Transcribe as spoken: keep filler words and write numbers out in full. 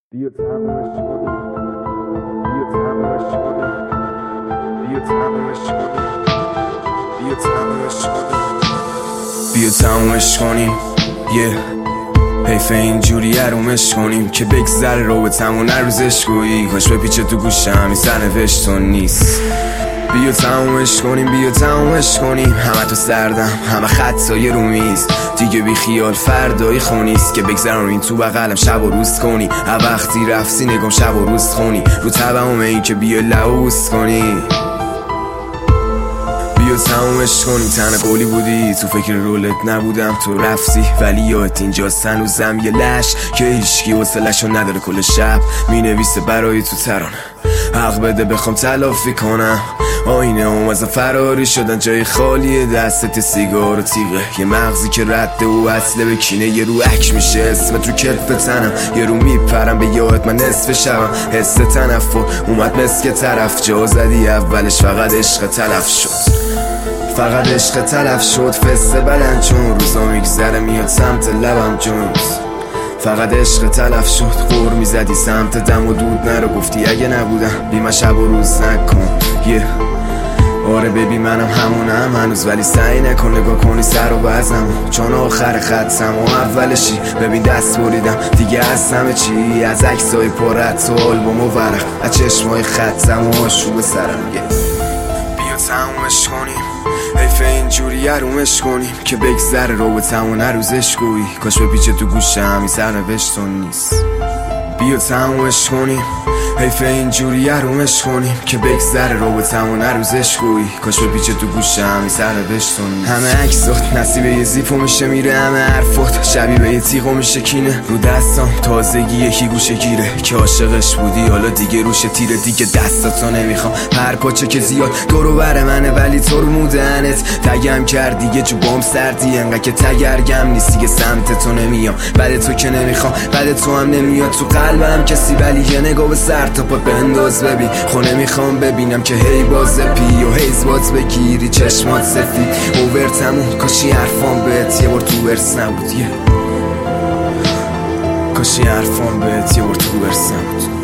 بیا تمومش کنیم، بیا تمومش کنیم، بیا تمومش کنیم، بیا تمومش کنیم، بیا تمومش کنیم. یه حیف اینجوری ارومش کنیم که بگذره رابطمون نروزش گویی. کاش بپیچه تو گوشم این سرنوشتون نیست. بیا تمومش کنیم، بیا تمومش کنیم. همه تو سردم، همه خطای رو میز. دیگه بی خیال فردایی خونیست که بگذرونین تو بغلم شب و روز کنی. هر وقتی رفتی نگم شب و روز خونی رو تبمه این که بیا لعوز کنی. بیا تمومش کنی. تنه قولی بودی تو فکر رولت نبودم، تو رفتی ولی یادت اینجاست هنوزم یه لش که هیچکی حوصله‌شو نداره. کل شب مینویسه برای تو ترانه، حق بده بخوام تلافی کنم. آینه هم از فراری شدن، جای خالیه دستت سیگار و تیغه. یه مغزی که رده و اصله به کینه. یه رو اک میشه اسمت رو کتف تنم، یه رو میپرم به یاد من نصف شبم. حس تنفر اومد مسک طرف، جا زدی اولش فقط عشق تلف شد، فقط عشق تلف شد. فسته بلند چون روزا میگذره میاد سمت لبم جونز. فقط عشق تلف شد. غور میزدی سمت دم و دود نرو، گفتی اگه نبودم بی من شب و روز نکن. یه yeah. آره ببین منم همونم هنوز، ولی سعی نکن نگاه کنی سر و وزنم، چون آخر خطم و اولشی. ببین دست بریدم دیگه از همه چی، از عکسای پرت و آلبوم و ورق، از چشمای خطم و آشوب سرم. yeah. بیا تمومش کنیم، حیف اینجوری ارومش کنیم که بگذره رابطمون نروزش گویی. کاش بپیچه تو گوشم این سرنوشتون نیست. بیا تمومش کنیم، حیف اینجوری ارومش کنیم که بگذره رابطمون نروزش گویی. کاش بپیچه تو گوشم این سرنوشتون نیست. همه عکسات نصیب یه زیپو میشه میره، همه حرفات شبیه به یه تیغو میشه کینه. رو دستام تازگی یکی گوشه گیره که عاشقش بودی حالا دیگه روش تیره. دیگه دستاتو نمیخوام هر پاچه که زیاد دورو بر منه، ولی تو رو مودنت تگم کرد دیگه جو بام سردی. انقدر که تگرگم نیست دیگه سمت تو نمیام. بعد تو که نمیخوام بعد تو هم نمیاد تو قلبم کسی، ولی یه نگاه به سر تا پات بنداز ببین. خونه میخوام ببینم که هی باز پی و هیز باز بگیری چشمات سفید اوور تموم. کاشی حرفان بهت یه بار تو برس نبود، یه کاشی حرفان بهت یه بار تو برس نبود.